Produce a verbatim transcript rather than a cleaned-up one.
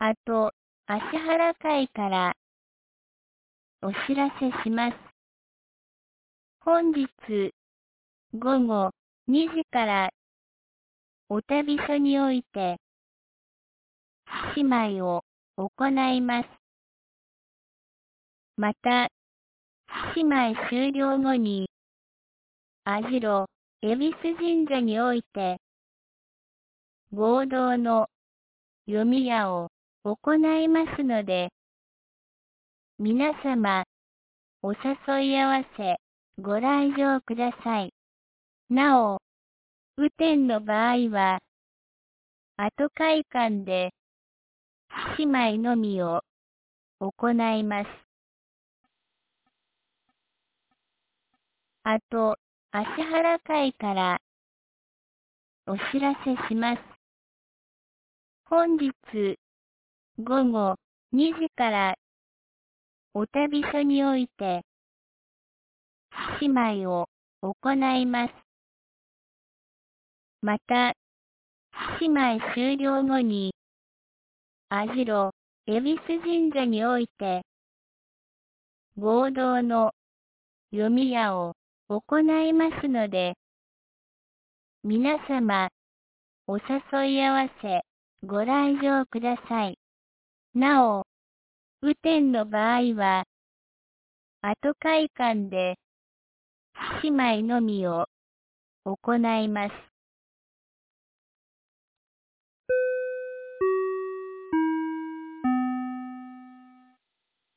あと、芦原会からお知らせします。本日午後にじからお旅所において獅子舞を行います。また、獅子舞終了後に、網代恵比寿神社において合同の読み屋を行いますので、皆様、お誘い合わせ、ご来場ください。なお、雨天の場合は、後会館で、獅子舞のみを行います。あと、芦原会からお知らせします。本日午後にじからお旅所において獅子舞を行います。また、獅子舞終了後に、網代恵比寿神社において合同の読み屋を行いますので、皆様、お誘い合わせ、ご来場ください。なお、雨天の場合は、後会館で、獅子舞のみを行います。